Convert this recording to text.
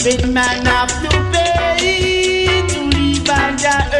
When man have to pay to live on the